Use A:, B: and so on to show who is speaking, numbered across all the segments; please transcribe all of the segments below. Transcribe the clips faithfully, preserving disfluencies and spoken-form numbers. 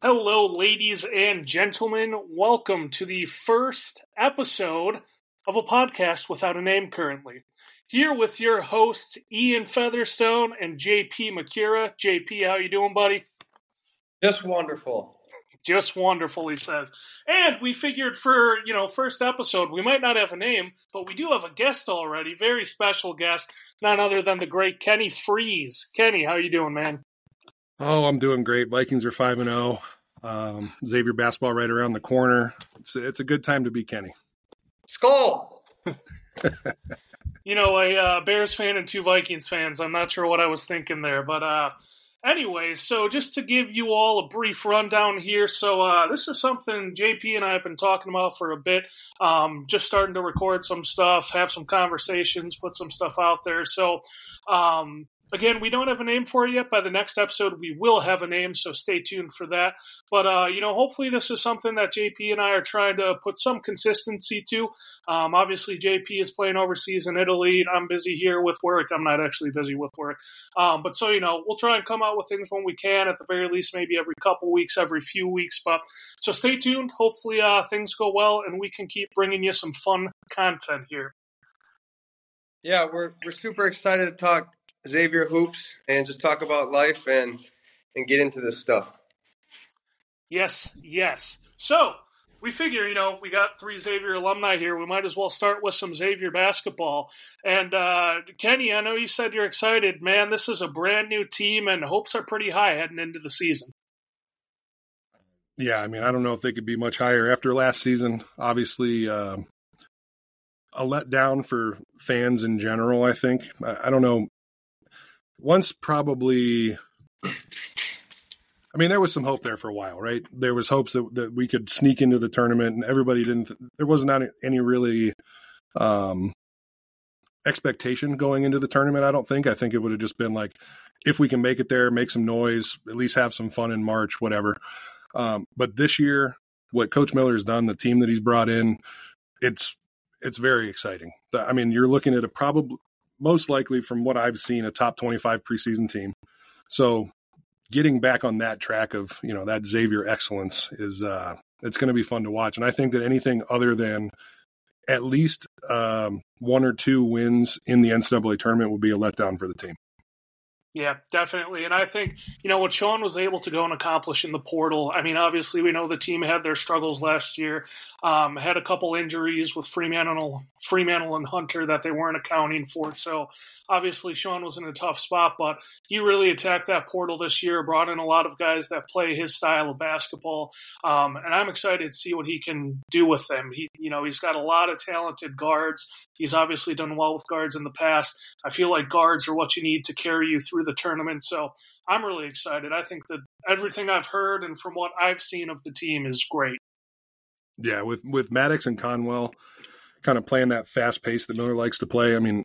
A: Hello, ladies and gentlemen. Welcome to the first episode of a podcast without a name currently. Here with your hosts, Ian Featherstone and J P McCura. J P, how you doing, buddy?
B: Just wonderful.
A: Just wonderful, he says. And we figured for, you know, first episode, we might not have a name, but we do have a guest already, very special guest, none other than the great Kenny Freese. Kenny, how you doing, man?
C: Oh, I'm doing great. Vikings are five and oh. Um, Xavier basketball right around the corner. It's a, it's a good time to be Kenny.
B: Skull!
A: You know, a uh, Bears fan and two Vikings fans. I'm not sure what I was thinking there, but uh, anyway, so just to give you all a brief rundown here. So uh, this is something J P and I have been talking about for a bit. Um, just starting to record some stuff, have some conversations, put some stuff out there. So, um, again, we don't have a name for it yet. By the next episode, we will have a name, so stay tuned for that. But, uh, you know, hopefully this is something that J P and I are trying to put some consistency to. Um, obviously, J P is playing overseas in Italy. I'm busy here with work. I'm not actually busy with work. Um, but so, you know, we'll try and come out with things when we can, at the very least, maybe every couple weeks, every few weeks. But so stay tuned. Hopefully uh, things go well, and we can keep bringing you some fun content here.
B: Yeah, we're we're super excited to talk Xavier hoops and just talk about life and and get into this stuff.
A: Yes, yes. So we figure, you know, we got three Xavier alumni here. We might as well start with some Xavier basketball. And uh, Kenny, I know you said you're excited. Man, this is a brand new team, and hopes are pretty high heading into the season.
C: Yeah, I mean, I don't know if they could be much higher after last season. Obviously, uh, a letdown for fans in general, I think. I, I don't know. Once probably, I mean, there was some hope there for a while, right? There was hopes that, that we could sneak into the tournament, and everybody didn't, there was not any really um, expectation going into the tournament, I don't think. I think it would have just been like, if we can make it there, make some noise, at least have some fun in March, whatever. Um, but this year, what Coach Miller has done, the team that he's brought in, it's, it's very exciting. I mean, you're looking at a probably, most likely from what I've seen, a top twenty-five preseason team. So getting back on that track of, you know, that Xavier excellence is, uh, it's going to be fun to watch. And I think that anything other than at least um, one or two wins in the N C double A tournament will be a letdown for the team.
A: Yeah, definitely. And I think, you know, what Sean was able to go and accomplish in the portal, I mean, obviously we know the team had their struggles last year, um, had a couple injuries with Fremantle, Fremantle and Hunter that they weren't accounting for. So obviously Sean was in a tough spot, but he really attacked that portal this year, brought in a lot of guys that play his style of basketball. Um, and I'm excited to see what he can do with them. He, you know, he's got a lot of talented guards. He's obviously done well with guards in the past. I feel like guards are what you need to carry you through the tournament. So I'm really excited. I think that everything I've heard and from what I've seen of the team is great.
C: Yeah, with, with Maddox and Conwell kind of playing that fast pace that Miller likes to play, I mean,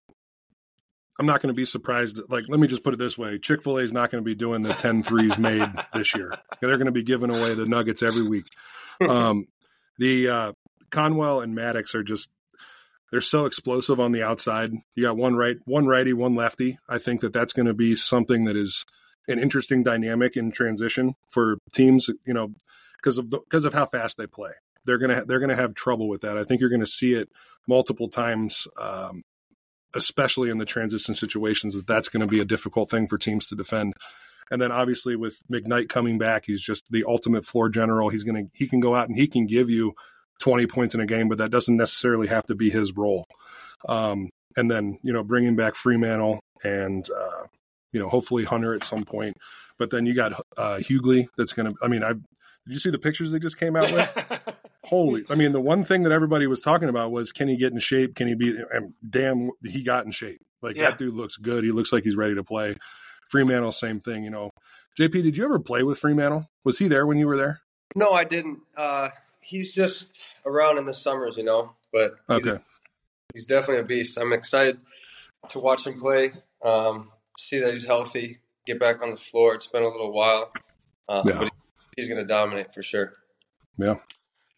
C: I'm not going to be surprised. Like, let me just put it this way. Chick-fil-A is not going to be doing the ten threes made this year. They're going to be giving away the nuggets every week. Um, the uh, Conwell and Maddox are just, they're so explosive on the outside. You got one right, one righty, one lefty. I think that that's going to be something that is an interesting dynamic in transition for teams, you know, because of the, because of how fast they play. They're going to, they're going to have trouble with that. I think you're going to see it multiple times, um, especially in the transition situations, that that's going to be a difficult thing for teams to defend. And then obviously with McKnight coming back, he's just the ultimate floor general. He's going to, he can go out and he can give you twenty points in a game, but that doesn't necessarily have to be his role. Um, and then, you know, bringing back Fremantle and, uh, you know, hopefully Hunter at some point. But then you got uh, Hughley that's going to, I mean, I've, did you see the pictures they just came out with? Holy, I mean, the one thing that everybody was talking about was, can he get in shape? Can he be, and damn, he got in shape. Like, yeah. That dude looks good. He looks like he's ready to play. Fremantle, same thing, you know. J P, did you ever play with Fremantle? Was he there when you were there?
B: No, I didn't. Uh, he's just around in the summers, you know, but he's,
C: okay.
B: he's definitely a beast. I'm excited to watch him play, um, see that he's healthy, get back on the floor. It's been a little while, uh, yeah. but he's going to dominate for sure.
C: Yeah.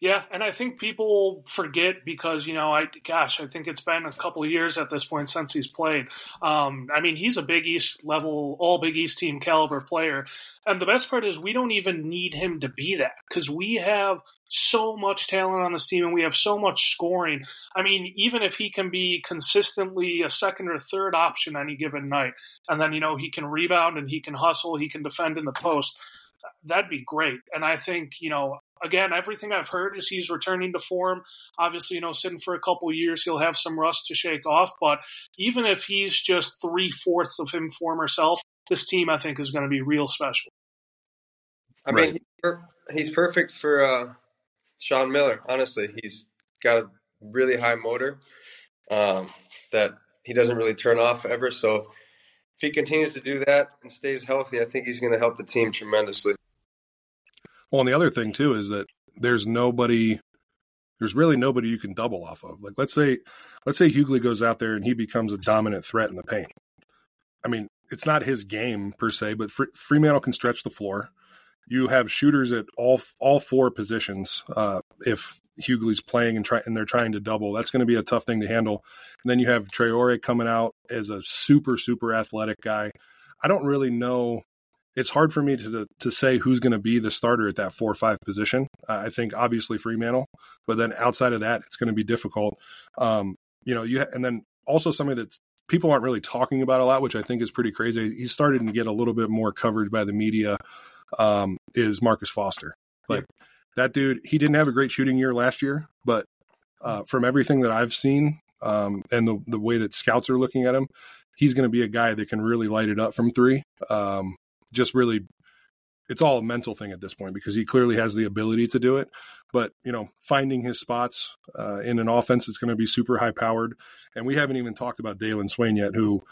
A: Yeah, and I think people forget because, you know, I gosh, I think it's been a couple of years at this point since he's played. Um, I mean, he's a Big East level, all Big East team caliber player. And the best part is we don't even need him to be that because we have so much talent on this team and we have so much scoring. I mean, even if he can be consistently a second or third option any given night, and then, you know, he can rebound and he can hustle, he can defend in the post, that'd be great. And I think, you know, again, everything I've heard is he's returning to form. Obviously, you know, sitting for a couple of years, he'll have some rust to shake off. But even if he's just three-fourths of him former self, this team, I think, is going to be real special.
B: I mean, right. he's perfect for uh, Sean Miller, honestly. He's got a really high motor um, that he doesn't really turn off ever. So if he continues to do that and stays healthy, I think he's going to help the team tremendously.
C: Well, and the other thing, too, is that there's nobody – there's really nobody you can double off of. Like, let's say let's say Hughley goes out there and he becomes a dominant threat in the paint. I mean, it's not his game per se, but Fremantle can stretch the floor. You have shooters at all all four positions. Uh, if Hughley's playing and, try, and they're trying to double, that's going to be a tough thing to handle. And then you have Traore coming out as a super, super athletic guy. I don't really know – it's hard for me to to say who's going to be the starter at that four or five position. Uh, I think obviously Fremantle, but then outside of that, it's going to be difficult. Um, you know, you and then also something that people aren't really talking about a lot, which I think is pretty crazy. He's starting to get a little bit more coverage by the media. Um, is Marcus Foster? Like yeah. That dude? He didn't have a great shooting year last year, but uh, from everything that I've seen um, and the the way that scouts are looking at him, he's going to be a guy that can really light it up from three. Um, Just really, it's all a mental thing at this point because he clearly has the ability to do it. But, you know, finding his spots uh, in an offense that's going to be super high powered. And we haven't even talked about Dalen Swain yet, who,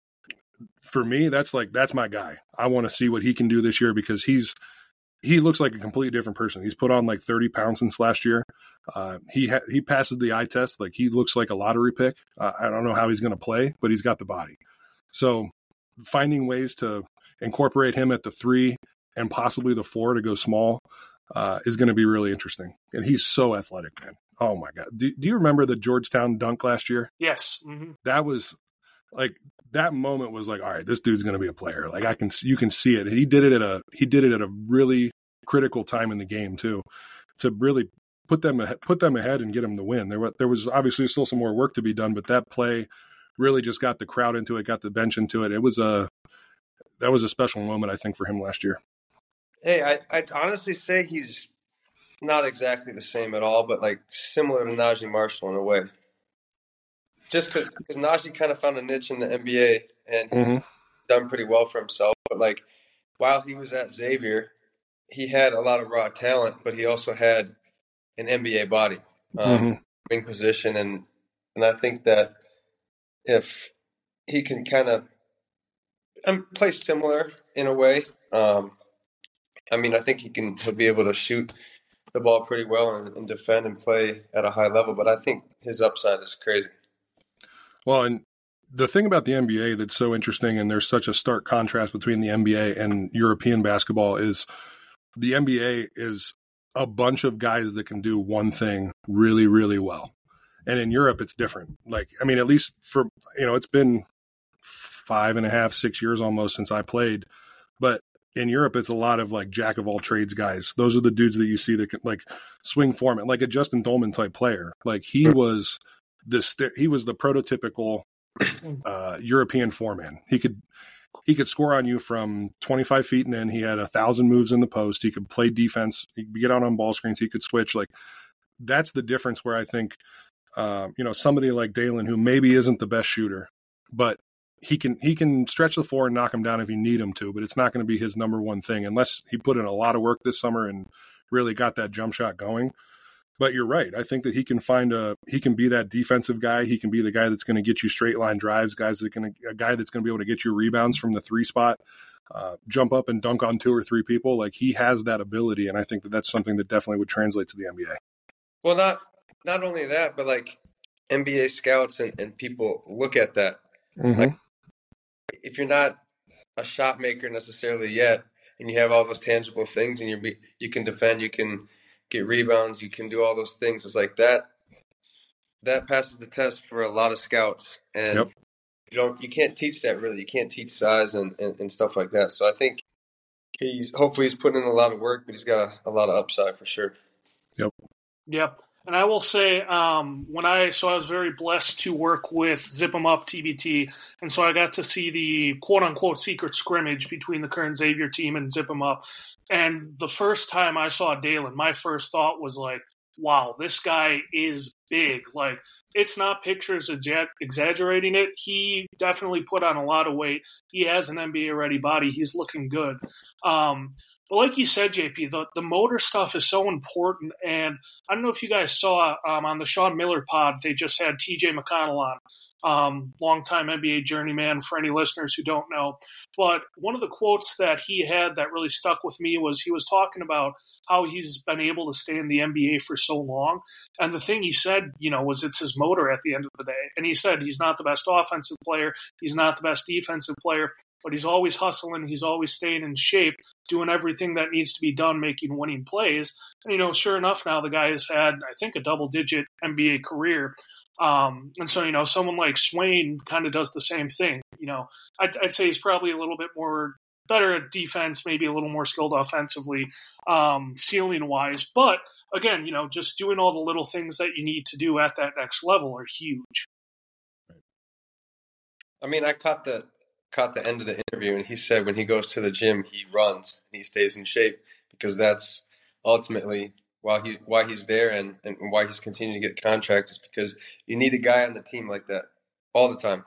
C: for me, that's like, that's my guy. I want to see what he can do this year because he's, he looks like a completely different person. He's put on like thirty pounds since last year. Uh, he ha- he passes the eye test. Like he looks like a lottery pick. Uh, I don't know how he's going to play, but he's got the body. So finding ways to incorporate him at the three and possibly the four to go small uh, is going to be really interesting. And he's so athletic, man. Oh my God. Do, do you remember the Georgetown dunk last year?
A: Yes. Mm-hmm.
C: That was like, that moment was like, all right, this dude's going to be a player. Like I can, you can see it. And he did it at a, he did it at a really critical time in the game too, to really put them, put them ahead and get them the win. There was, there was obviously still some more work to be done, but that play really just got the crowd into it, got the bench into it. It was a, that was a special moment, I think, for him last year.
B: Hey, I, I'd honestly say he's not exactly the same at all, but like similar to Najee Marshall in a way. Just because Najee kind of found a niche in the N B A and he's mm-hmm. done pretty well for himself. But like while he was at Xavier, he had a lot of raw talent, but he also had an N B A body, um, mm-hmm. wing position, and and I think that if he can kind of and play similar in a way. Um, I mean, I think he can he'll be able to shoot the ball pretty well and, and defend and play at a high level. But I think his upside is crazy.
C: Well, and the thing about the N B A that's so interesting, and there's such a stark contrast between the N B A and European basketball, is the N B A is a bunch of guys that can do one thing really, really well. And in Europe, it's different. Like, I mean, at least for, you know, it's been five and a half, six years almost since I played. But in Europe, it's a lot of like jack of all trades guys. Those are the dudes that you see that can like swing foreman, like a Justin Dolman type player. Like he was this, he was the prototypical uh, European foreman. He could, he could score on you from twenty-five feet and in. He had a thousand moves in the post. He could play defense. He could get out on ball screens. He could switch. Like that's the difference where I think, uh, you know, somebody like Dalen, who maybe isn't the best shooter, but he can he can stretch the floor and knock him down if you need him to, but it's not going to be his number one thing unless he put in a lot of work this summer and really got that jump shot going. But you're right. I think that he can find a he can be that defensive guy. He can be the guy that's going to get you straight line drives, guys that can a guy that's going to be able to get you rebounds from the three spot, uh, jump up and dunk on two or three people. Like he has that ability, and I think that that's something that definitely would translate to the N B A.
B: Well, not not only that, but like N B A scouts and, and people look at that. Mm-hmm. Like, if you're not a shot maker necessarily yet, and you have all those tangible things, and you you can defend, you can get rebounds, you can do all those things. It's like that. That passes the test for a lot of scouts, and
C: yep.
B: you don't, you can't teach that really. You can't teach size and, and, and stuff like that. So I think he's hopefully he's putting in a lot of work, but he's got a, a lot of upside for sure.
C: Yep.
A: Yep. And I will say, um, when I so I was very blessed to work with Zip 'em Up T B T, and so I got to see the quote unquote secret scrimmage between the current Xavier team and Zip 'em Up. And the first time I saw Dalen, my first thought was like, wow, this guy is big. Like, it's not pictures exaggerating it. He definitely put on a lot of weight. He has an N B A-ready body. He's looking good. Um, but like you said, J P, the, the motor stuff is so important. And I don't know if you guys saw um, on the Sean Miller pod, they just had T J McConnell on, um, longtime N B A journeyman for any listeners who don't know. But one of the quotes that he had that really stuck with me was he was talking about how he's been able to stay in the N B A for so long. And the thing he said, you know, was it's his motor at the end of the day. And he said he's not the best offensive player. He's not the best defensive player, but he's always hustling. He's always staying in shape, doing everything that needs to be done, making winning plays. And, you know, sure enough, now the guy has had, I think, a double-digit N B A career. Um, and so, you know, someone like Swain kind of does the same thing. You know, I'd, I'd say he's probably a little bit more better at defense, maybe a little more skilled offensively, um, ceiling-wise. But, again, you know, just doing all the little things that you need to do at that next level are huge.
B: I mean, I caught the caught the end of the interview, and he said when he goes to the gym, he runs and he stays in shape because that's ultimately why he why he's there and, and why he's continuing to get contract is because you need a guy on the team like that all the time.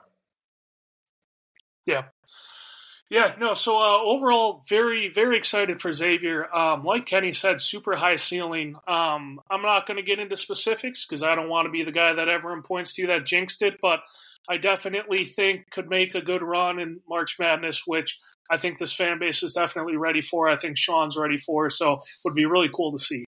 A: Yeah. Yeah, no, so uh, overall, very, very excited for Xavier. Um, like Kenny said, super high ceiling. Um, I'm not going to get into specifics because I don't want to be the guy that everyone points to that jinxed it, but I definitely think could make a good run in March Madness, which I think this fan base is definitely ready for. I think Sean's ready for, so it would be really cool to see.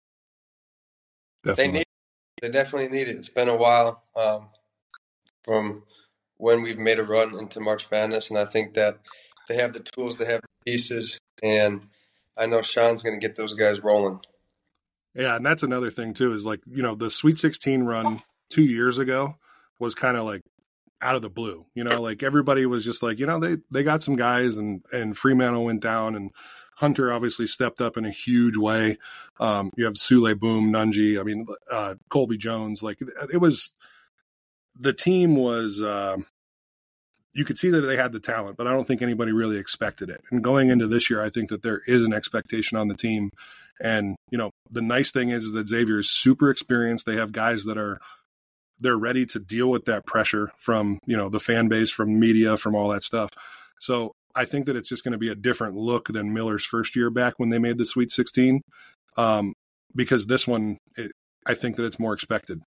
C: Definitely.
B: They need, they definitely need it. It's been a while um, from when we've made a run into March Madness, and I think that they have the tools, they have the pieces, and I know Sean's going to get those guys rolling.
C: Yeah, and that's another thing, too, is like, you know, the Sweet sixteen run two years ago was kind of like out of the blue. You know, like everybody was just like, you know, they, they got some guys, and, and Fremantle went down, and Hunter obviously stepped up in a huge way. Um, you have Sule Boom, Nunji, I mean, uh, Colby Jones. Like, it was – the team was uh, – you could see that they had the talent, but I don't think anybody really expected it. And going into this year, I think that there is an expectation on the team. And, you know, the nice thing is that Xavier is super experienced. They have guys that are, they're ready to deal with that pressure from, you know, the fan base, from media, from all that stuff. So I think that it's just going to be a different look than Miller's first year back when they made the Sweet sixteen. Um, because this one, it, I think that it's more expected.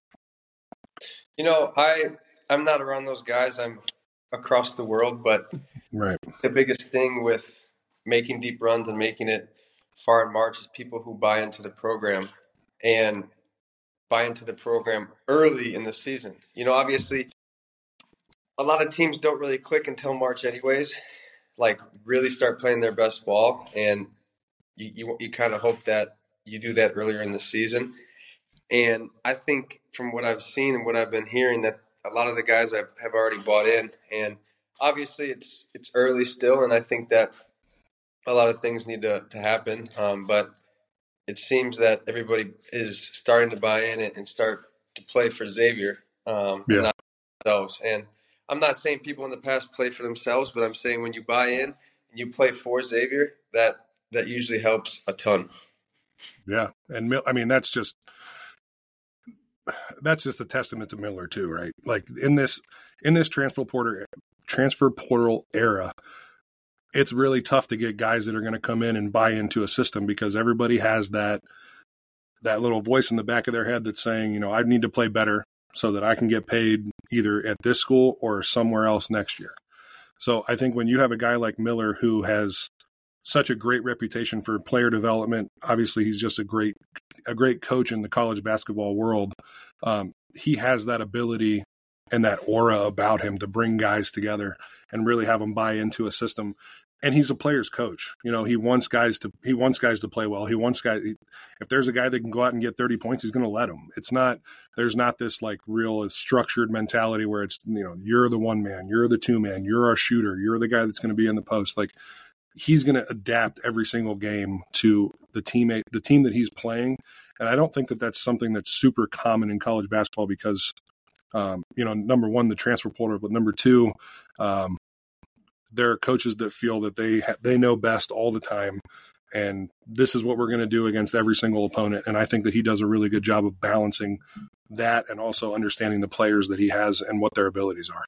B: You know, I, I'm not around those guys. I'm across the world, but
C: right.
B: The biggest thing with making deep runs and making it far in March is people who buy into the program and buy into the program early in the season. You know, obviously, a lot of teams don't really click until March anyways, like really start playing their best ball, and you, you, you kind of hope that you do that earlier in the season. And I think from what I've seen and what I've been hearing that a lot of the guys have, have already bought in, and obviously it's it's early still, and I think that a lot of things need to, to happen. Um, but it seems that everybody is starting to buy in and, and start to play for Xavier, um,
C: yeah.
B: and not themselves. And I'm not saying people in the past play for themselves, but I'm saying when you buy in and you play for Xavier, that that usually helps a ton.
C: Yeah, and I mean that's just. That's just a testament to Miller too, right? Like in this in this transfer portal transfer portal era, it's really tough to get guys that are going to come in and buy into a system because everybody has that that little voice in the back of their head that's saying, you know, I need to play better so that I can get paid either at this school or somewhere else next year. So I think when you have a guy like Miller who has such a great reputation for player development, obviously he's just a great a great coach in the college basketball world. Um, he has that ability and that aura about him to bring guys together and really have them buy into a system. and he's a player's coach. You know, he wants guys to he wants guys to play well. He wants guys. If there's a guy that can go out and get thirty points, he's going to let him. It's not there's not this like real structured mentality where it's, you know, you're the one man, you're the two man, you're our shooter, you're the guy that's going to be in the post. Like, he's going to adapt every single game to the teammate, the team that he's playing. And I don't think that that's something that's super common in college basketball because, um, you know, number one, the transfer portal, but number two, um, there are coaches that feel that they ha- they know best all the time, and this is what we're going to do against every single opponent. And I think that he does a really good job of balancing that and also understanding the players that he has and what their abilities are.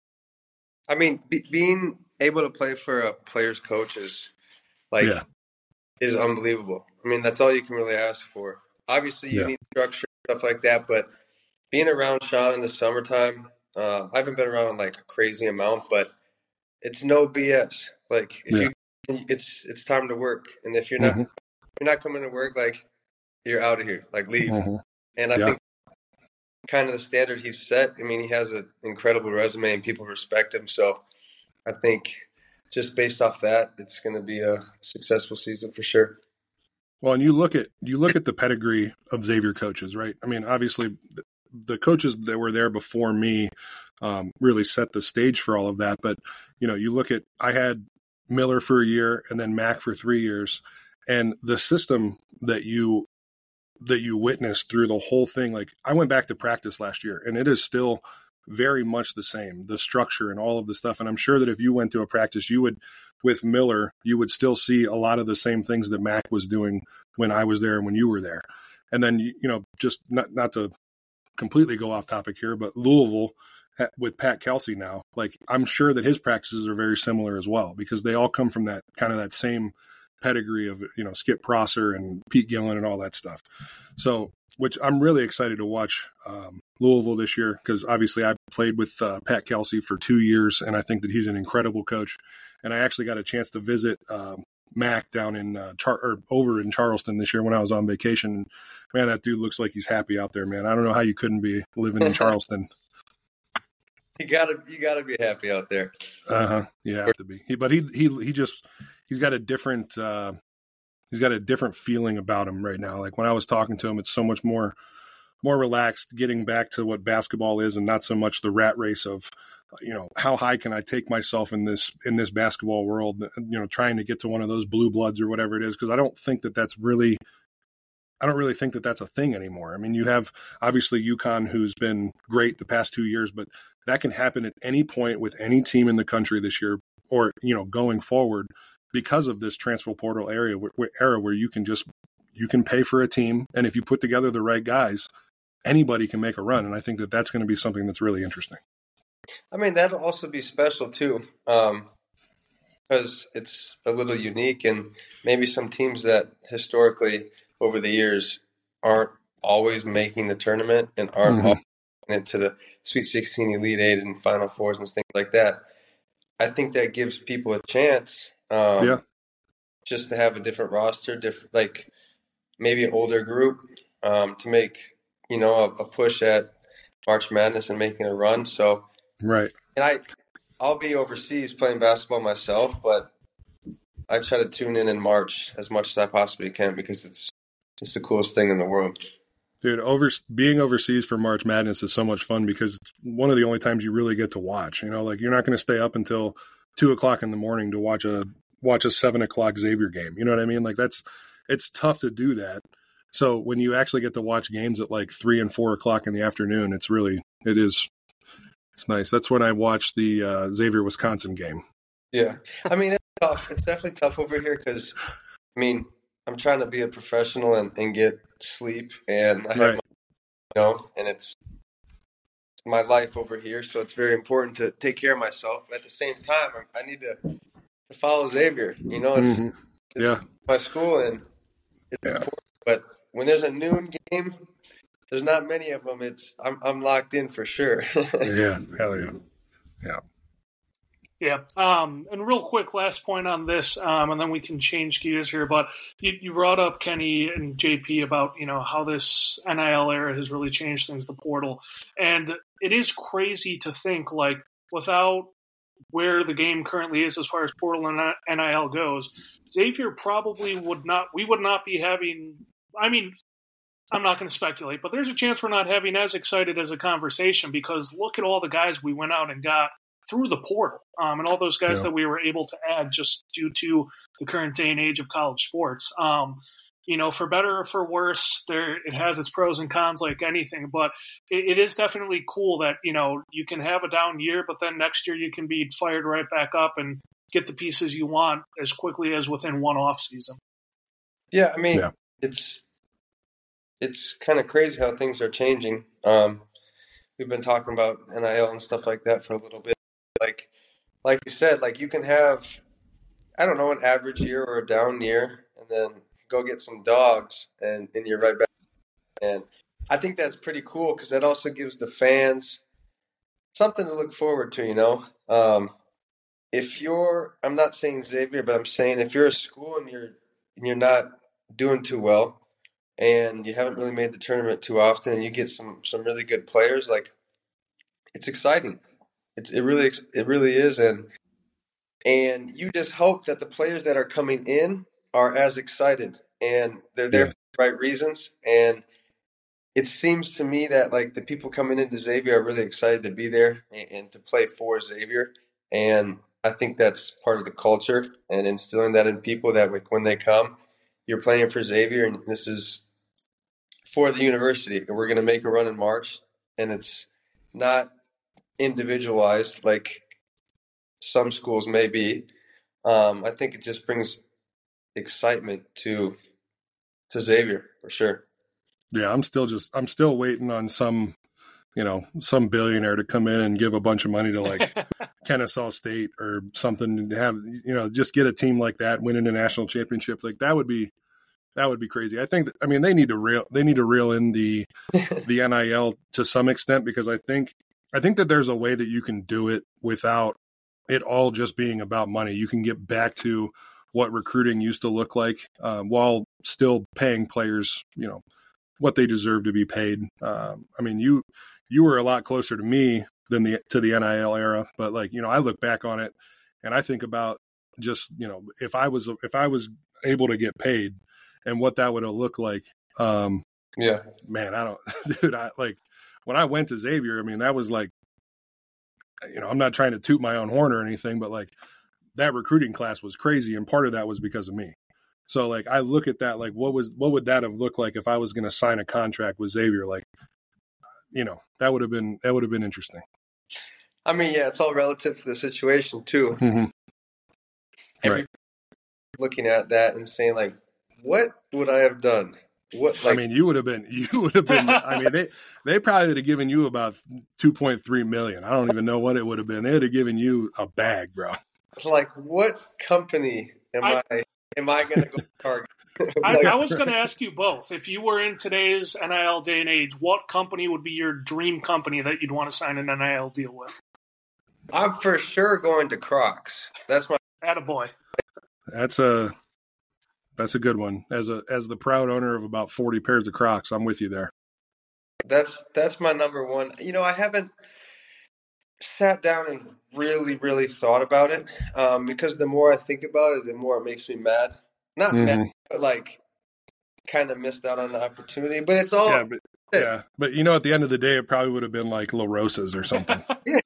B: I mean, be- being able to play for a player's coach is like
C: yeah.
B: is unbelievable. I mean, that's all you can really ask for. Obviously, you
C: yeah.
B: need structure, stuff like that, but being around Sean in the summertime, uh, I haven't been around him like a crazy amount, but it's no B S. Like, if yeah. you, it's it's time to work, and if you're not
C: mm-hmm.
B: you're not coming to work, like, you're out of here, like, leave.
C: Mm-hmm.
B: And I
C: yeah.
B: think kind of the standard he's set. I mean, he has an incredible resume, and people respect him. So I think just based off that, it's going to be a successful season for sure.
C: Well, and you look at you look at the pedigree of Xavier coaches, right? I mean, obviously, the, the coaches that were there before me um, really set the stage for all of that. But you know, you look at I had Miller for a year and then Mack for three years, and the system that you that you witnessed through the whole thing. Like, I went back to practice last year, and it is still very much the same, the structure and all of the stuff. And I'm sure that if you went to a practice, you would, with Miller, you would still see a lot of the same things that Mack was doing when I was there and when you were there. And then, you know, just not, not to completely go off topic here, but Louisville with Pat Kelsey now, like, I'm sure that his practices are very similar as well, because they all come from that kind of that same pedigree of, you know, Skip Prosser and Pete Gillen and all that stuff. So, which I'm really excited to watch um, Louisville this year, because obviously I played with uh, Pat Kelsey for two years, and I think that he's an incredible coach. And I actually got a chance to visit uh, Mack down in uh, Char- or over in Charleston this year when I was on vacation. Man, that dude looks like he's happy out there, man. I don't know how you couldn't be living in Charleston.
B: You gotta, you gotta be happy out there.
C: Uh huh. You have to be. He, but he, he, he just, he's got a different. Uh, He's got a different feeling about him right now. Like, when I was talking to him, it's so much more, more relaxed, getting back to what basketball is, and not so much the rat race of, you know, how high can I take myself in this in this basketball world? You know, trying to get to one of those blue bloods or whatever it is, because I don't think that that's really, I don't really think that that's a thing anymore. I mean, you have obviously UConn, who's been great the past two years, but that can happen at any point with any team in the country this year, or, you know, going forward, because of this transfer portal area where, era where you can just, you can pay for a team. And if you put together the right guys, anybody can make a run. And I think that that's going to be something that's really interesting.
B: I mean, that'll also be special too, um, because it's a little unique, and maybe some teams that historically over the years aren't always making the tournament and aren't mm-hmm. making it to the Sweet sixteen, Elite Eight, and Final Fours and things like that. I think that gives people a chance. Um, yeah, just to have a different roster, different, like maybe an older group, um, to make, you know, a, a push at March Madness and making a run. So,
C: right.
B: And I, I'll be overseas playing basketball myself, but I try to tune in in March as much as I possibly can, because it's it's the coolest thing in the world.
C: Dude, over being overseas for March Madness is so much fun, because it's one of the only times you really get to watch. You know, like, you're not going to stay up until two o'clock in the morning to watch a watch a seven o'clock Xavier game. You know what I mean? Like, that's, it's tough to do that. So when you actually get to watch games at like three and four o'clock in the afternoon, it's really, it is, it's nice. That's when I watched the uh, Xavier Wisconsin game.
B: Yeah, I mean, it's tough. It's definitely tough over here, because, I mean, I'm trying to be a professional and, and get sleep, and I have,
C: right.
B: my, you know, and it's my life over here, so it's very important to take care of myself. But at the same time, I need to, to follow Xavier. You know, it's,
C: mm-hmm.
B: it's
C: yeah.
B: my school, and it's
C: yeah.
B: important. But when there's a noon game, there's not many of them. It's I'm I'm locked in for sure.
C: yeah, hell yeah, yeah.
A: Yeah. Um, and real quick, last point on this, um, and then we can change gears here. But you, you brought up, Kenny and J P, about, you know, how this N I L era has really changed things, the portal. And it is crazy to think, like, without where the game currently is as far as portal and N I L goes, Xavier probably would not, we would not be having, I mean, I'm not going to speculate, but there's a chance we're not having as excited as a conversation because look at all the guys we went out and got through the portal um, and all those guys
C: yeah.
A: that we were able to add just due to the current day and age of college sports. Um, you know, for better or for worse, there it has its pros and cons like anything, but it, it is definitely cool that, you know, you can have a down year, but then next year you can be fired right back up and get the pieces you want as quickly as within one off season.
B: Yeah, I mean,
C: yeah.
B: it's it's kind of crazy how things are changing. Um, we've been talking about N I L and stuff like that for a little bit. Like, like you said, like you can have, I don't know, an average year or a down year, and then go get some dogs, and, and you're right back. And I think that's pretty cool because that also gives the fans something to look forward to, you know. Um, if you're, I'm not saying Xavier, but I'm saying if you're a school and you're and you're not doing too well, and you haven't really made the tournament too often, and you get some some really good players, like it's exciting. It's it really it really is, and and you just hope that the players that are coming in are as excited and they're there
C: yeah.
B: for the right reasons. And it seems to me that like the people coming into Xavier are really excited to be there and, and to play for Xavier. And I think that's part of the culture and instilling that in people that like when they come, you're playing for Xavier and this is for the university. And we're going to make a run in March, and it's not individualized like some schools may be. Um, I think it just brings excitement to to Xavier for sure.
C: Yeah, I'm still just I'm still waiting on some, you know, some billionaire to come in and give a bunch of money to like Kennesaw State or something to have, you know, just get a team like that winning a national championship. Like that would be that would be crazy. I think I mean they need to reel they need to reel in the the N I L to some extent because I think I think that there's a way that you can do it without it all just being about money. You can get back to what recruiting used to look like um, while still paying players, you know, what they deserve to be paid. Um, I mean, you you were a lot closer to me than the to the N I L era, but like, you know, I look back on it and I think about just, you know, if I was if I was able to get paid and what that would have looked like. Um,
B: yeah,
C: man, I don't, dude, I like when I went to Xavier, I mean, that was like, you know, I'm not trying to toot my own horn or anything, but like that recruiting class was crazy. And part of that was because of me. So like, I look at that, like what was, what would that have looked like if I was going to sign a contract with Xavier? Like, you know, that would have been, that would have been interesting.
B: I mean, yeah, it's all relative to the situation too.
C: Mm-hmm.
B: Every
C: Right.
B: looking at that and saying like, what would I have done? What, like,
C: I mean, you would have been, you would have been, I mean, they, they probably would have given you about two point three million. I don't even know what it would have been. They would have given you a bag, bro.
B: like what company am I, I am I going to go target?
A: I, I was going to ask you both. If you were in today's N I L day and age, what company would be your dream company that you'd want to sign an N I L deal with?
B: I'm for sure going to Crocs. That's my
A: attaboy.
C: That's a that's a good one. As a as the proud owner of about forty pairs of Crocs, I'm with you there.
B: That's that's my number one. You know, I haven't sat down and really, really thought about it um, because the more I think about it, the more it makes me mad. Not mm-hmm. mad, but like kind of missed out on the opportunity. But it's all
C: yeah, but, yeah. But you know, at the end of the day, it probably would have been like La Rosa's or something.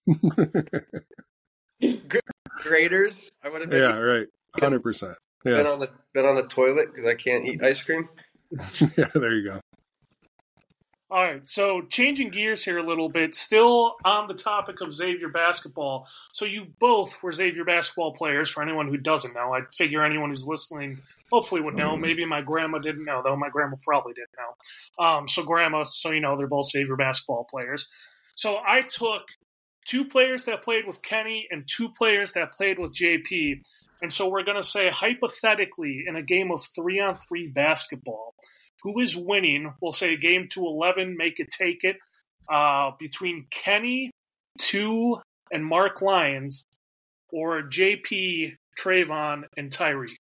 B: Graders, I would have been.
C: Yeah, eating. Right, hundred percent. Yeah,
B: been on the been on the toilet because I can't eat ice cream.
C: Yeah, there you go.
A: All right, so changing gears here a little bit, still on the topic of Xavier basketball. So you both were Xavier basketball players, for anyone who doesn't know. I figure anyone who's listening hopefully would know. Maybe my grandma didn't know, though. My grandma probably didn't know. Um, so grandma, so you know, they're both Xavier basketball players. So I took two players that played with Kenny and two players that played with J P. And so we're going to say, hypothetically, in a game of three-on-three basketball, who is winning? We'll say game to eleven, make it take it, uh, between Kenny, two, and Mark Lyons, or J P, Trayvon, and Tyreek.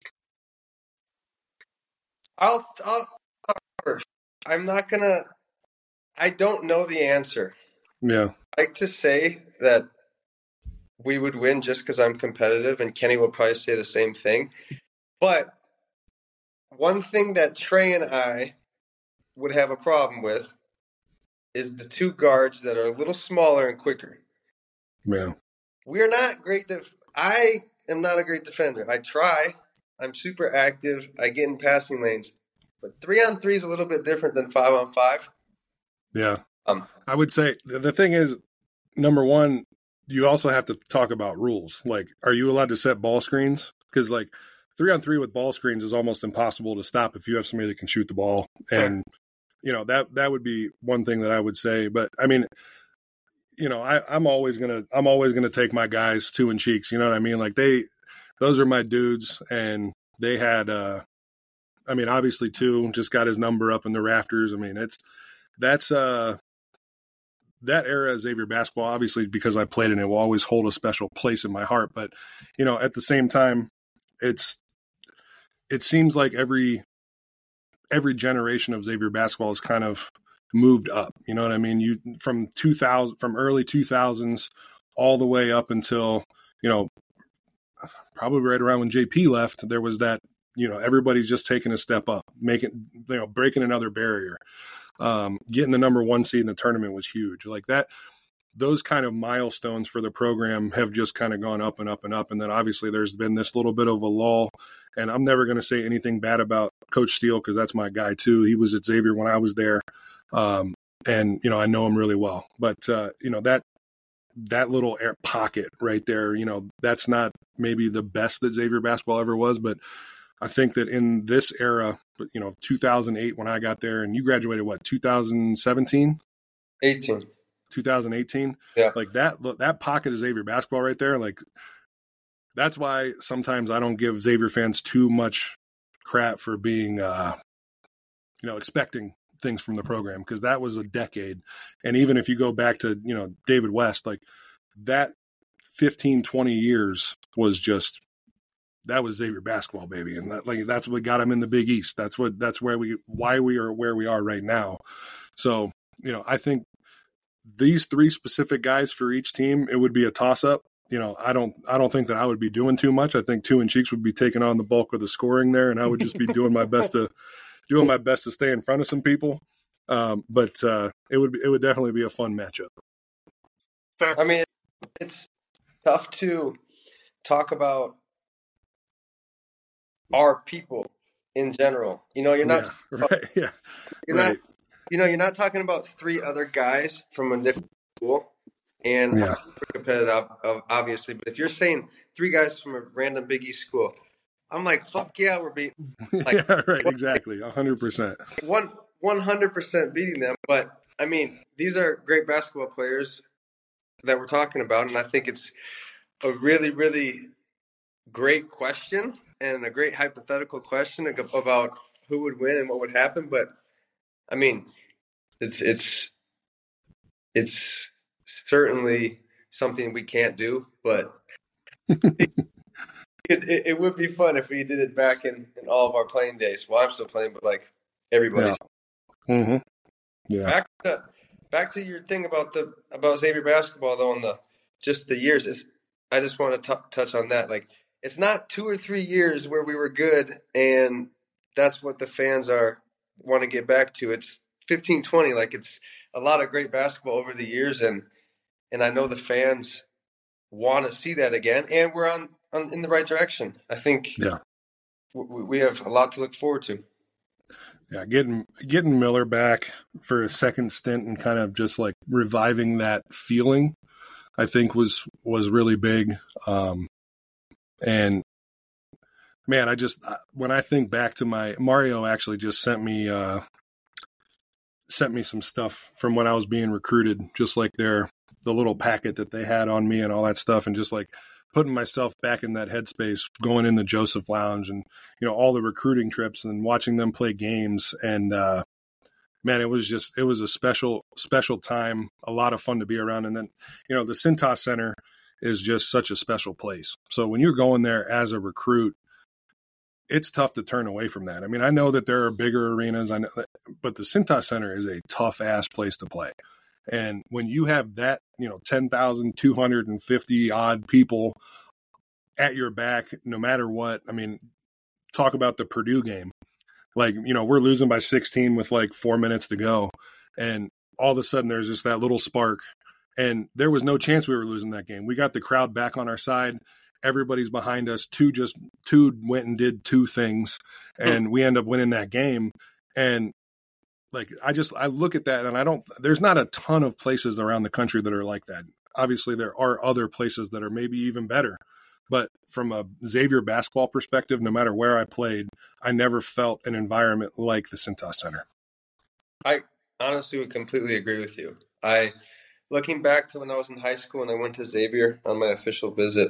B: I'll, I'll, I'll I'm not going to – I don't know the answer.
C: Yeah.
B: I like to say that we would win just because I'm competitive, and Kenny will probably say the same thing. But one thing that Trey and I would have a problem with is the two guards that are a little smaller and quicker.
C: Yeah.
B: We are not great. Def- I am not a great defender. I try. I'm super active. I get in passing lanes. But three on three is a little bit different than five on five.
C: Yeah.
B: Um,
C: I would say the thing is, number one, you also have to talk about rules. Like, are you allowed to set ball screens? Because, like, three on three with ball screens is almost impossible to stop if you have somebody that can shoot the ball. And, you know, that that would be one thing that I would say. But, I mean, you know, I, I'm always gonna I'm always gonna take my guys two and cheeks. You know what I mean? Like they, those are my dudes, and they had. uh I mean, obviously, two just got his number up in the rafters. I mean, it's that's uh that era of Xavier basketball. Obviously, because I played in it, will always hold a special place in my heart. But you know, at the same time, it's it seems like every every generation of Xavier basketball has kind of moved up. You know what I mean? You from two thousand, from early two thousands all the way up until, you know, probably right around when J P left, there was that, you know, everybody's just taking a step up, making, you know, breaking another barrier. Um, getting the number one seed in the tournament was huge. Like that, those kind of milestones for the program have just kind of gone up and up and up. And then obviously there's been this little bit of a lull, and I'm never going to say anything bad about Coach Steele, because that's my guy too. He was at Xavier when I was there. Um, and, you know, I know him really well, but, uh, you know, that, that little air pocket right there, you know, that's not maybe the best that Xavier basketball ever was, but I think that in this era, you know, two thousand eight, when I got there, and you graduated, what, two thousand seventeen?
B: eighteen.
C: two thousand eighteen?
B: Yeah.
C: Like that, that pocket of Xavier basketball right there. Like, that's why sometimes I don't give Xavier fans too much crap for being, uh, you know, expecting things from the program, because that was a decade. And even if you go back to, you know, David West, like that fifteen, twenty years was just, that was Xavier basketball, baby. And that, like, that's what got him in the Big East. That's what, that's where we, why we are where we are right now. So, you know, I think these three specific guys for each team, it would be a toss up. You know, I don't, I don't think that I would be doing too much. I think Two and Cheeks would be taking on the bulk of the scoring there, and I would just be doing my best to, doing my best to stay in front of some people. Um, but uh, it would, be, it would definitely be a fun matchup.
A: Fair.
B: I mean, it's tough to talk about our people in general. You know, you're not,
C: yeah, right, yeah,
B: you're
C: right.
B: not, you know, you're not talking about three other guys from a different school, and
C: Yeah.
B: competitive, obviously. But if you're saying three guys from a random Big East school, I'm like, fuck yeah, we're beating. Like,
C: yeah, right, exactly, a hundred percent.
B: One one hundred percent beating them. But I mean, these are great basketball players that we're talking about, and I think it's a really, really great question and a great hypothetical question about who would win and what would happen. But I mean, it's it's it's certainly something we can't do, but it, it, it would be fun if we did it back in, in all of our playing days. Well, I'm still playing, but like everybody's.
C: Yeah. Mm-hmm. Yeah.
B: Back to back to your thing about the about Xavier basketball though, on the just the years. It's, I just want to t- touch on that. Like, it's not two or three years where we were good, and that's what the fans are want to get back to. It's fifteen, twenty. Like, it's a lot of great basketball over the years, and and I know the fans want to see that again, and we're on, on in the right direction. I think
C: yeah.
B: we, we have a lot to look forward to.
C: Yeah, getting getting Miller back for a second stint and kind of just like reviving that feeling, I think was was really big. Um, and man, I just when I think back to my Mario actually just sent me uh, sent me some stuff from when I was being recruited, just like their the little packet that they had on me and all that stuff, and just like putting myself back in that headspace, going in the Joseph Lounge and, you know, all the recruiting trips and watching them play games. And, uh, man, it was just, it was a special, special time, a lot of fun to be around. And then, you know, the Cintas Center is just such a special place. So when you're going there as a recruit, it's tough to turn away from that. I mean, I know that there are bigger arenas, I know, but the Cintas Center is a tough ass place to play. And when you have that, you know, ten thousand two hundred fifty odd people at your back, no matter what, I mean, talk about the Purdue game. Like, you know, we're losing by sixteen with like four minutes to go. And all of a sudden there's just that little spark. And there was no chance we were losing that game. We got the crowd back on our side. Everybody's behind us. Two just two went and did two things, and we end up winning that game. And like, I just, I look at that and I don't, there's not a ton of places around the country that are like that. Obviously there are other places that are maybe even better, but from a Xavier basketball perspective, no matter where I played, I never felt an environment like the Cintas Center.
B: I honestly would completely agree with you. I, looking back to when I was in high school and I went to Xavier on my official visit,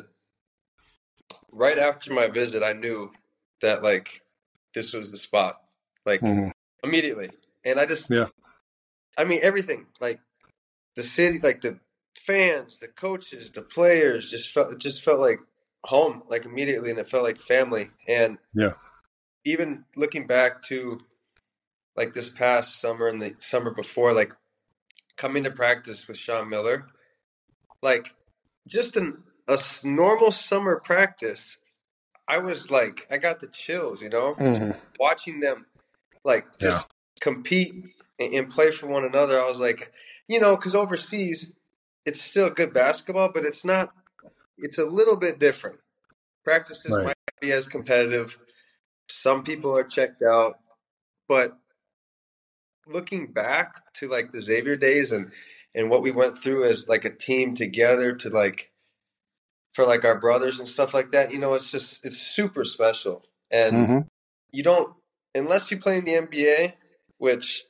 B: right after my visit, I knew that, like, this was the spot, like, mm-hmm. immediately. And I just, yeah. I mean, everything, like, the city, like, the fans, the coaches, the players, just felt, it just felt like home, like, immediately, and it felt like family. And
C: yeah,
B: even looking back to, like, this past summer and the summer before, like, coming to practice with Sean Miller, like, just an a normal summer practice, I was like, I got the chills, you know, mm-hmm. watching them, like, just yeah. compete and, and play for one another. I was like, you know, because overseas, it's still good basketball, but it's not, it's a little bit different. Practices right. might not be as competitive. Some people are checked out, but looking back to, like, the Xavier days and, and what we went through as, like, a team together to, like, for, like, our brothers and stuff like that, you know, it's just, it's super special. And mm-hmm. you don't, unless you play in the N B A, which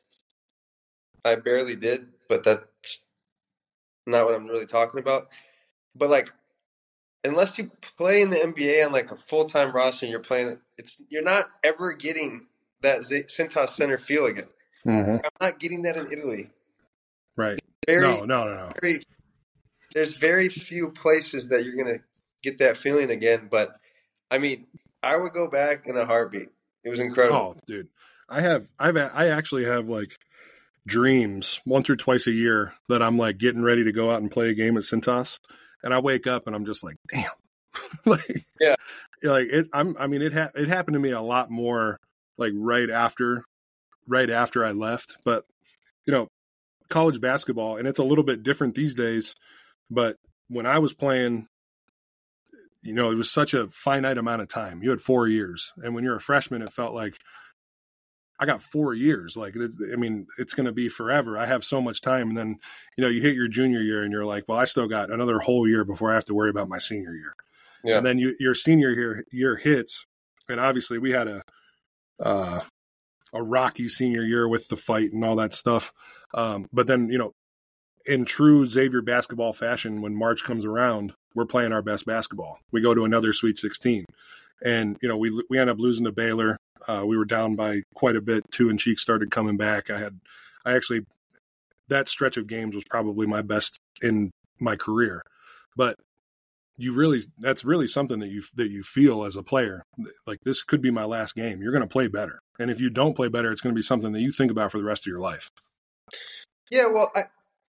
B: I barely did, but that's not what I'm really talking about. But, like, unless you play in the N B A on, like, a full-time roster and you're playing, it's, you're not ever getting that Z- Cintas Center feel again. Mm-hmm. I'm not getting that in Italy.
C: Right.
B: Very,
C: no, no, no, no.
B: Very, there's very few places that you're going to get that feeling again. But, I mean, I would go back in a heartbeat. It was incredible.
C: Oh, dude. I have, I've, I actually have, like, dreams once or twice a year that I'm, like, getting ready to go out and play a game at Cintas. And I wake up and I'm just like, damn. like,
B: yeah.
C: Like, it, I'm, I mean, it, ha- it happened to me a lot more, like, right after, right after I left. But, you know, college basketball, and it's a little bit different these days. But when I was playing, you know, it was such a finite amount of time. You had four years. And when you're a freshman, it felt like I got four years. Like, I mean, it's going to be forever. I have so much time. And then, you know, you hit your junior year and you're like, well, I still got another whole year before I have to worry about my senior year. Yeah. And then you, your senior year, year hits. And obviously we had a, uh, a rocky senior year with the fight and all that stuff. Um, but then, you know, in true Xavier basketball fashion, when March comes around, we're playing our best basketball. We go to another Sweet sixteen. And, you know, we we end up losing to Baylor. Uh, we were down by quite a bit. Two and Cheek started coming back. I had, I actually, that stretch of games was probably my best in my career. But you really, that's really something that you that you feel as a player. Like, this could be my last game. You're going to play better. And if you don't play better, it's going to be something that you think about for the rest of your life.
B: Yeah, well, I,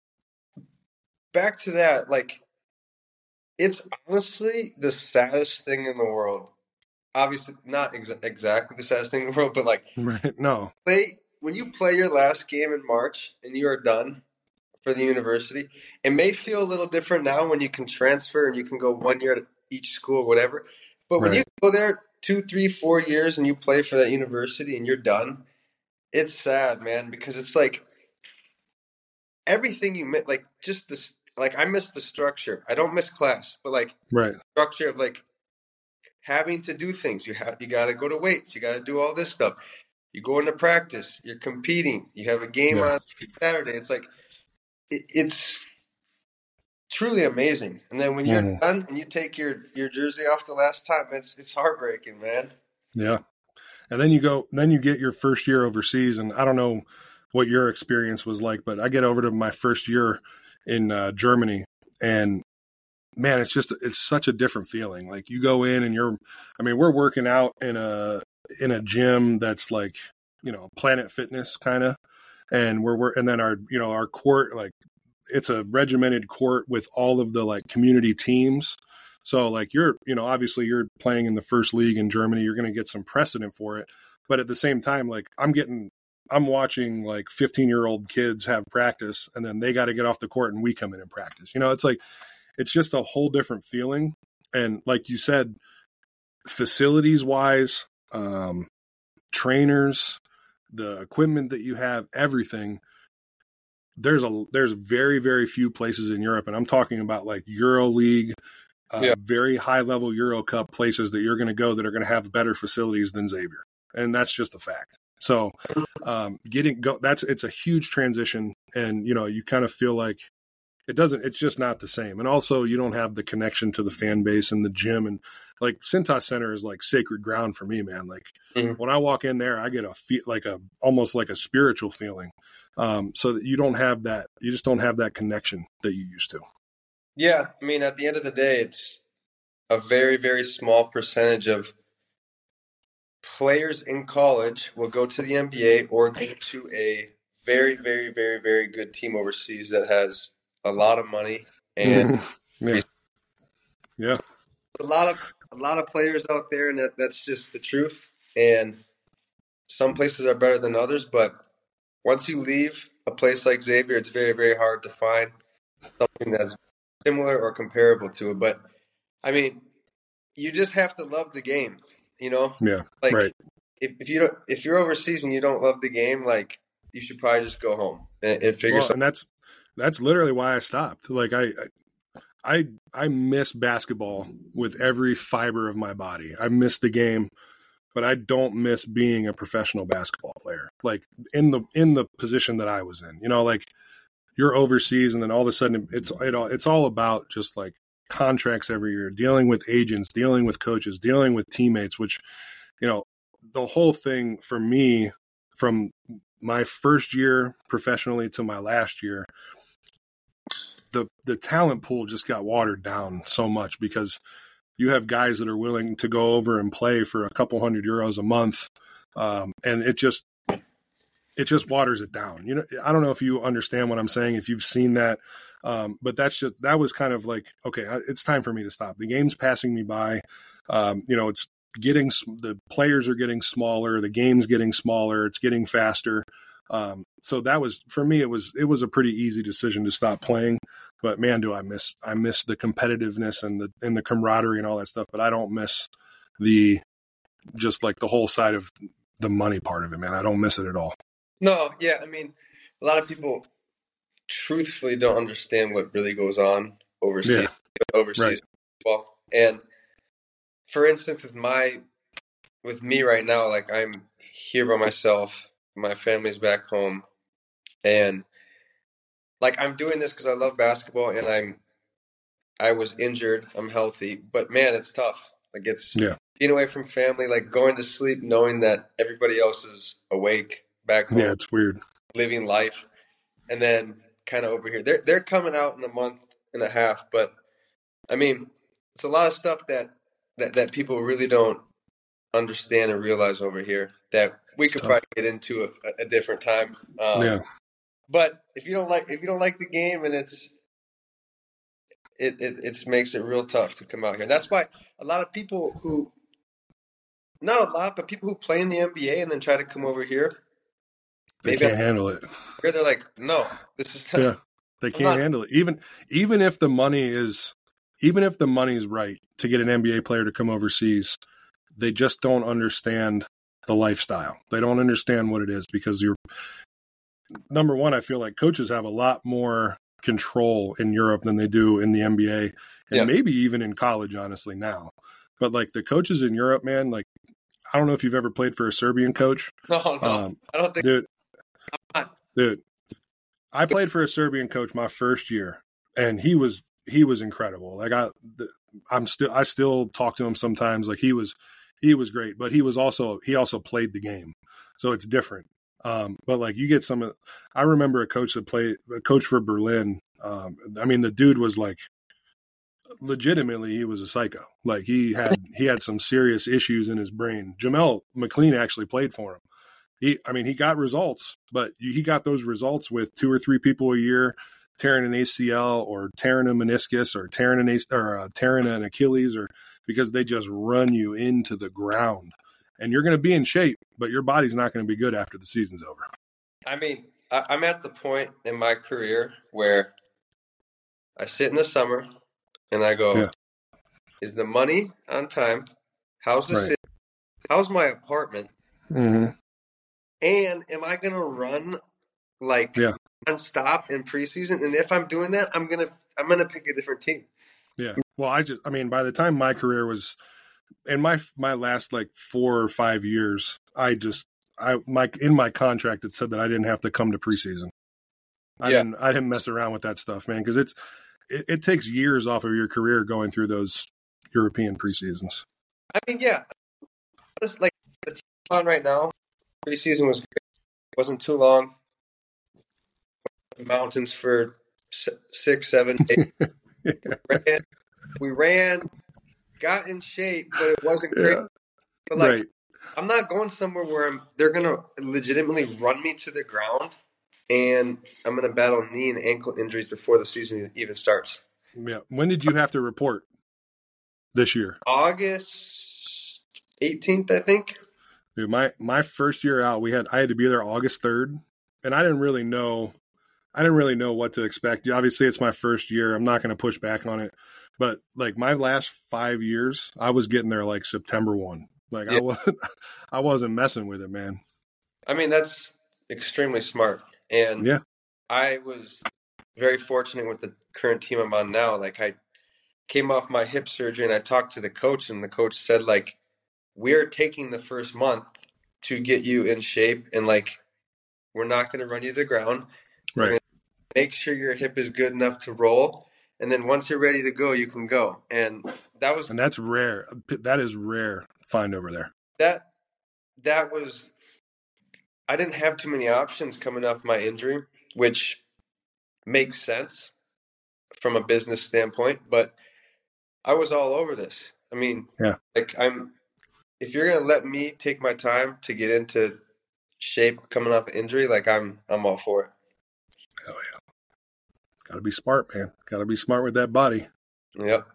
B: back to that, like, it's honestly the saddest thing in the world. Obviously, not ex- exactly the saddest thing in the world, but, like,
C: right, no.
B: Play, when you play your last game in March and you are done for the university, it may feel a little different now when you can transfer and you can go one year to each school, whatever. But when right. you go there two, three, four years and you play for that university and you're done, it's sad, man, because it's like everything you miss, like, just this, like, I miss the structure. I don't miss class, but, like,
C: right.
B: structure of, like, having to do things. You have, you got to go to weights. You got to do all this stuff. You go into practice. You're competing. You have a game yeah. on Saturday. It's like, it, it's truly amazing. And then when you're mm. done and you take your, your jersey off the last time, it's it's heartbreaking, man.
C: Yeah. And then you go, then you get your first year overseas. And I don't know what your experience was like, but I get over to my first year in uh, Germany, and man, it's just, it's such a different feeling. Like, you go in and you're, I mean, we're working out in a, in a gym that's like, you know, Planet Fitness kind of, and we're, we're, and then our, you know, our court, like, it's a regimented court with all of the like community teams. So like you're, you know, obviously you're playing in the first league in Germany, you're going to get some precedent for it. But at the same time, like I'm getting, I'm watching like fifteen year old kids have practice and then they got to get off the court and we come in and practice. You know, it's like, it's just a whole different feeling. And like you said, facilities wise, um, trainers, the equipment that you have, everything. There's a, there's very, very few places in Europe. And I'm talking about like Euro League, Uh, yeah. very high level Euro Cup places that you're going to go that are going to have better facilities than Xavier. And that's just a fact. So um, getting go, that's, it's a huge transition. And, you know, you kind of feel like it doesn't, it's just not the same. And also you don't have the connection to the fan base and the gym. And like Cintas Center is like sacred ground for me, man. Like mm-hmm. when I walk in there, I get a feel like a, almost like a spiritual feeling. Um, so that you don't have that, you just don't have that connection that you used to.
B: Yeah, I mean, at the end of the day, it's a very, very small percentage of players in college will go to the N B A or go to a very, very, very, very good team overseas that has a lot of money and
C: yeah, yeah,
B: a lot of a lot of players out there, and that, that's just the truth. And some places are better than others, but once you leave a place like Xavier, it's very, very hard to find something that's similar or comparable to it. But I mean, you just have to love the game, you know?
C: Yeah.
B: Like
C: right.
B: if, if you don't, if you're overseas and you don't love the game, like you should probably just go home and, and figure
C: well,
B: something.
C: And that's, that's literally why I stopped. Like I, I, I miss basketball with every fiber of my body. I miss the game, but I don't miss being a professional basketball player. Like in the, in the position that I was in, you know, like, you're overseas and then all of a sudden it's it all, it's all about just like contracts every year, dealing with agents, dealing with coaches, dealing with teammates, which, you know, the whole thing for me from my first year professionally to my last year, the the talent pool just got watered down so much because you have guys that are willing to go over and play for a couple hundred euros a month. Um, and it just, it just waters it down. You know, I don't know if you understand what I'm saying, if you've seen that, um, but that's just, that was kind of like, okay, it's time for me to stop. The game's passing me by. Um, you know, it's getting, the players are getting smaller, the game's getting smaller, it's getting faster. Um, so that was, for me, it was, it was a pretty easy decision to stop playing, but man, do I miss, I miss the competitiveness and the, and the camaraderie and all that stuff, but I don't miss the, just like the whole side of the money part of it, man. I don't miss it at all.
B: No, yeah, I mean, a lot of people truthfully don't understand what really goes on overseas, yeah. overseas right. football. And for instance, with my, with me right now, like I'm here by myself, my family's back home, and like I'm doing this because I love basketball, and I'm, I was injured, I'm healthy, but man, it's tough. Like it's yeah. being away from family, like going to sleep knowing that everybody else is awake. Back home,
C: yeah, it's weird.
B: Living life, and then kind of over here. They're they're coming out in a month and a half, but I mean, it's a lot of stuff that that, that people really don't understand and realize over here that we could probably get into a, a different time. Um, yeah. But if you don't like if you don't like the game, and it's it it it makes it real tough to come out here. And that's why a lot of people who, not a lot, but people who play in the N B A and then try to come over here.
C: They Maybe can't I'm, handle it.
B: They're like, no, this is
C: yeah. They can't not, handle it. Even even if the money is, even if the money is right to get an N B A player to come overseas, they just don't understand the lifestyle. They don't understand what it is because you're number one. I feel like coaches have a lot more control in Europe than they do in the N B A, and yeah. maybe even in college, honestly now. But like the coaches in Europe, man, like I don't know if you've ever played for a Serbian coach.
B: No, no, um, I don't think.
C: Dude, Dude, I played for a Serbian coach my first year, and he was he was incredible. Like I, I'm still I still talk to him sometimes. Like he was he was great, but he was also he also played the game, so it's different. Um, but like you get some, I remember a coach that played a coach for Berlin. Um, I mean, the dude was like legitimately he was a psycho. Like he had he had some serious issues in his brain. Jamel McLean actually played for him. He, I mean, he got results, but he got those results with two or three people a year, tearing an A C L or tearing a meniscus or tearing an A- or uh, tearing an Achilles, or because they just run you into the ground. And you're going to be in shape, but your body's not going to be good after the season's over.
B: I mean, I, I'm at the point in my career where I sit in the summer and I go, yeah. Is the money on time? How's the
C: Right.
B: city? How's my apartment?
C: Mm-hmm.
B: And am I going to run like
C: yeah.
B: nonstop in preseason? And if I'm doing that, I'm going to I'm going to pick a different team.
C: Yeah. Well, I just I mean, by the time my career was in my my last like four or five years, I just I my in my contract it said that I didn't have to come to preseason. I
B: yeah.
C: didn't I didn't mess around with that stuff, man, because it's it, it takes years off of your career going through those European preseasons.
B: I mean, yeah, it's like the team on right now. Preseason was great. It wasn't too long. Mountains for six, seven, eight. yeah. we, ran, we ran, got in shape, but it wasn't great.
C: Yeah.
B: But like,
C: right.
B: I'm not going somewhere where I'm, they're gonna legitimately run me to the ground, and I'm gonna battle knee and ankle injuries before the season even starts.
C: Yeah. When did you have to report this year?
B: August eighteenth, I think.
C: Dude, my my first year out, we had I had to be there August third, and I didn't really know. I didn't really know what to expect. Obviously, it's my first year. I'm not going to push back on it. But, like, my last five years, I was getting there, like, September first. Like, yeah. I, wasn't, I wasn't messing with it, man.
B: I mean, that's extremely smart. And
C: yeah.
B: I was very fortunate with the current team I'm on now. Like, I came off my hip surgery, and I talked to the coach, and the coach said, like, we're taking the first month to get you in shape, and, like, we're not going to run you to the ground.
C: Right.
B: Make sure your hip is good enough to roll, and then once you're ready to go, you can go. And that was
C: and that's rare. That is rare find over there.
B: That that was I didn't have too many options coming off my injury, which makes sense from a business standpoint. But I was all over this. I mean,
C: yeah.
B: like I'm. If you're gonna let me take my time to get into shape coming off an injury, like I'm, I'm all for it.
C: Hell yeah. Got to be smart, man. Got to be smart with that body.
B: Yep.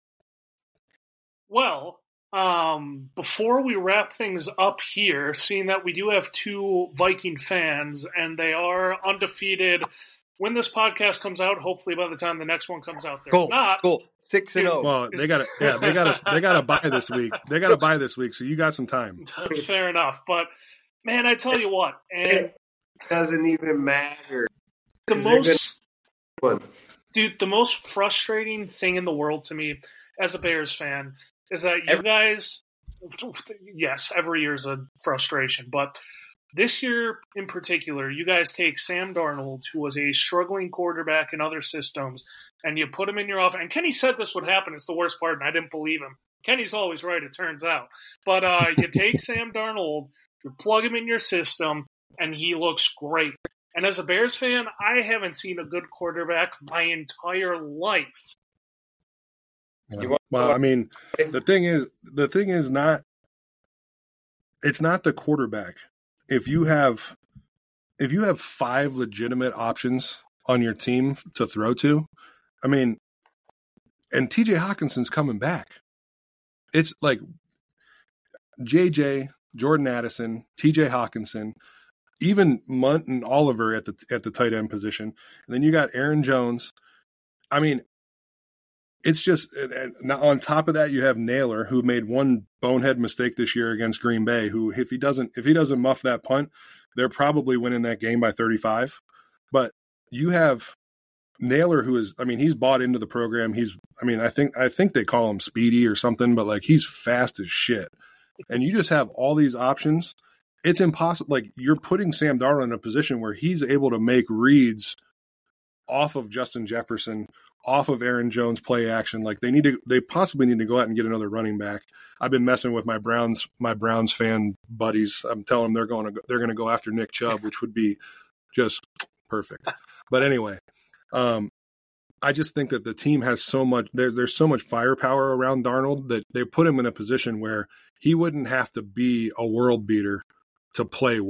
A: Well, um, before we wrap things up here, seeing that we do have two Viking fans and they are undefeated when this podcast comes out, hopefully by the time the next one comes out, they're
B: cool.
A: not.
B: Cool. Six and zero.
C: Well, they got to, yeah, they got to, they got to buy this week. They got to buy this week, so you got some time.
A: Fair enough, but man, I tell you what, and
B: it doesn't even matter.
A: The most, dude, the most frustrating thing in the world to me as a Bears fan is that you every, guys, yes, every year is a frustration, but this year in particular, you guys take Sam Darnold, who was a struggling quarterback in other systems, and you put him in your offense. And Kenny said this would happen. It's the worst part, and I didn't believe him. Kenny's always right, it turns out. But uh, you take Sam Darnold, you plug him in your system, and he looks great. And as a Bears fan, I haven't seen a good quarterback my entire life.
C: Yeah. Well, I mean, the thing is, the thing is not, it's not the quarterback. If you have, if you have five legitimate options on your team to throw to, I mean, and T J Hawkinson's coming back. It's like J J, Jordan Addison, T J Hawkinson, even Munt and Oliver at the at the tight end position. And then you got Aaron Jones. I mean, it's just – on top of that, you have Naylor, who made one bonehead mistake this year against Green Bay, who if he doesn't if he doesn't muff that punt, they're probably winning that game by thirty-five. But you have Naylor, who is – I mean, he's bought into the program. He's – I mean, I think I think they call him Speedy or something, but, like, he's fast as shit. And you just have all these options. It's impossible. Like, you're putting Sam Darnold in a position where he's able to make reads off of Justin Jefferson, off of Aaron Jones play action. Like, they need to, they possibly need to go out and get another running back. I've been messing with my Browns, my Browns fan buddies. I'm telling them they're going to, they're going to go after Nick Chubb, which would be just perfect. But anyway, um, I just think that the team has so much, there, there's so much firepower around Darnold that they put him in a position where he wouldn't have to be a world beater to play well.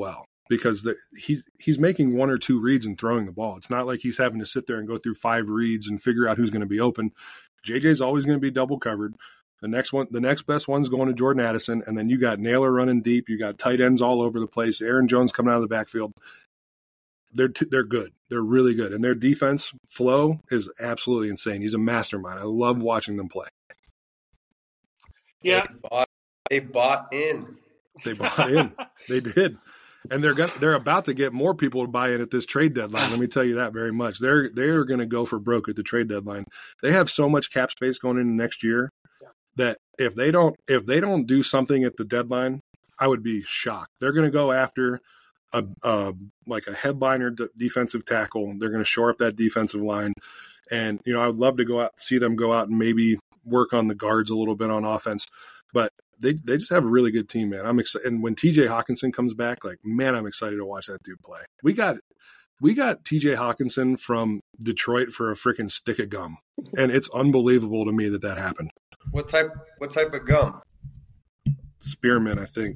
C: because the, he's he's making one or two reads and throwing the ball. It's not like he's having to sit there and go through five reads and figure out who's going to be open. J J's always going to be double covered. The next one, the next best one's going to Jordan Addison, and then you got Naylor running deep. You got tight ends all over the place. Aaron Jones coming out of the backfield. They're t- they're good. They're really good, and their defense flow is absolutely insane. He's a mastermind. I love watching them play.
A: Yeah,
B: they bought, they bought in.
C: They bought in. They did, and they're gonna, they're about to get more people to buy in at this trade deadline. Let me tell you that very much. They're they're going to go for broke at the trade deadline. They have so much cap space going into next year that if they don't if they don't do something at the deadline, I would be shocked. They're going to go after a, a like a headliner d- defensive tackle. They're going to shore up that defensive line, and you know I would love to go out see them go out and maybe work on the guards a little bit on offense, but they they just have a really good team, man. I'm excited, and when T J Hawkinson comes back, like man, I'm excited to watch that dude play. We got we got T J Hawkinson from Detroit for a freaking stick of gum, and it's unbelievable to me that that happened.
B: What type? What type of gum?
C: Spearmint, I think.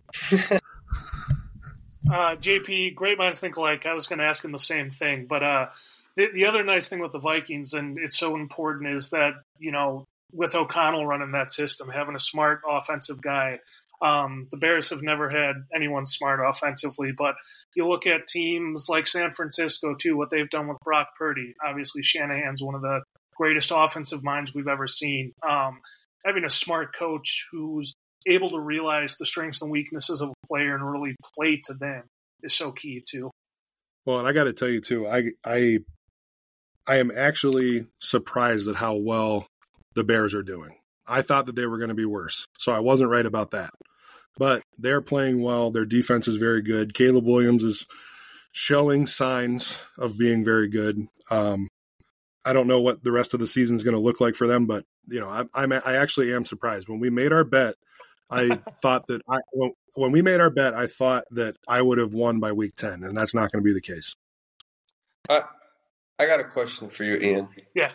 A: uh, J P, great minds think alike. I was going to ask him the same thing, but uh, the, the other nice thing with the Vikings, and it's so important, is that you know with O'Connell running that system, having a smart offensive guy. Um, the Bears have never had anyone smart offensively, but you look at teams like San Francisco too. What they've done with Brock Purdy, obviously Shanahan's one of the greatest offensive minds we've ever seen. Um, having a smart coach who's able to realize the strengths and weaknesses of a player and really play to them is so key too.
C: Well, and I got to tell you too, I I I am actually surprised at how well the Bears are doing. I thought that they were going to be worse, so I wasn't right about that. But they're playing well. Their defense is very good. Caleb Williams is showing signs of being very good. Um, I don't know what the rest of the season is going to look like for them, but you know, I, I'm I actually am surprised. When we made our bet, I thought that I when, when we made our bet, I thought that I would have won by week ten, and that's not going to be the case.
B: I I got a question for you, Ian.
A: Yeah.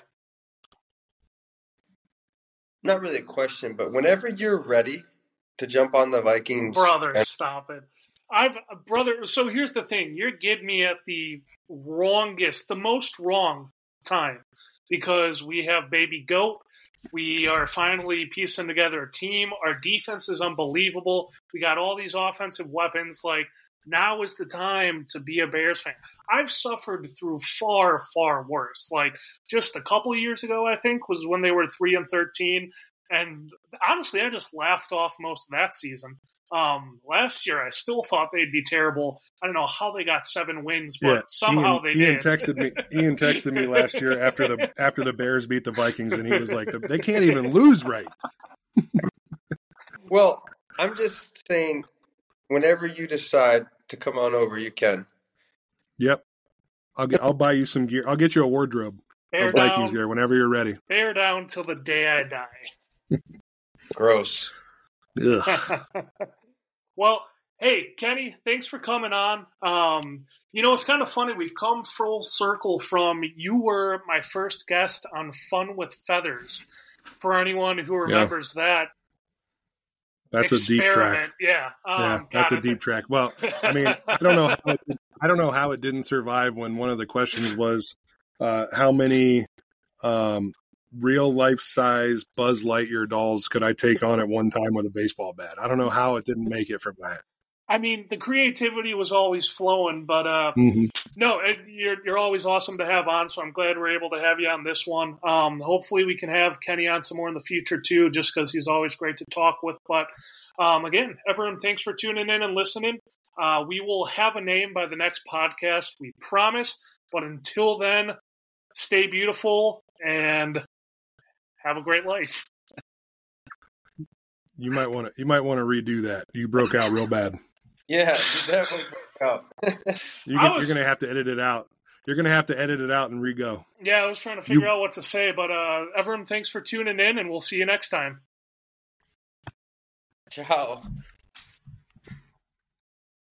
B: Not really a question, but whenever you're ready to jump on the Vikings,
A: brother, stop it. I've brother. So here's the thing: you're getting me at the wrongest, the most wrong time, because we have Baby Goat. We are finally piecing together a team. Our defense is unbelievable. We got all these offensive weapons. Like, now is the time to be a Bears fan. I've suffered through far, far worse. Like, just a couple of years ago, I think, was when they were three and thirteen. And honestly, I just laughed off most of that season. Um, last year, I still thought they'd be terrible. I don't know how they got seven wins, but
C: yeah,
A: somehow
C: Ian,
A: they
C: Ian
A: did.
C: texted me. Ian texted me last year after the after the Bears beat the Vikings, and he was like, "They can't even lose right."
B: Well, I'm just saying, whenever you decide to come on over, you can.
C: Yep, I'll get, I'll buy you some gear. I'll get you a wardrobe
A: Bear
C: of Vikings
A: down,
C: gear whenever you're ready.
A: bear down till the day I die.
B: Gross.
C: Ugh.
A: Well, hey, Kenny, thanks for coming on. Um, you know, it's kind of funny. We've come full circle from you were my first guest on Fun with Feathers. For anyone who remembers yeah. that.
C: That's
A: experiment.
C: a deep track.
A: Yeah, um,
C: yeah that's a deep it. track. Well, I mean, I don't know. How it, I don't know how it didn't survive when one of the questions was uh, how many um, real life size Buzz Lightyear dolls could I take on at one time with a baseball bat? I don't know how it didn't make it from that.
A: I mean, the creativity was always flowing, but uh,
C: mm-hmm.
A: no, it, you're you're always awesome to have on. So I'm glad we're able to have you on this one. Um, hopefully, we can have Kenny on some more in the future too, just because he's always great to talk with. But um, again, everyone, thanks for tuning in and listening. Uh, we will have a name by the next podcast, we promise. But until then, stay beautiful and have a great life.
C: You might want to. You might want to redo that. You broke out real bad.
B: Yeah, you definitely broke out.
C: you get, was, you're going to have to edit it out. You're going to have to edit it out and re-go.
A: Yeah, I was trying to figure
C: you,
A: out what to say, but uh, everyone, thanks for tuning in, and we'll see you next time.
B: Ciao.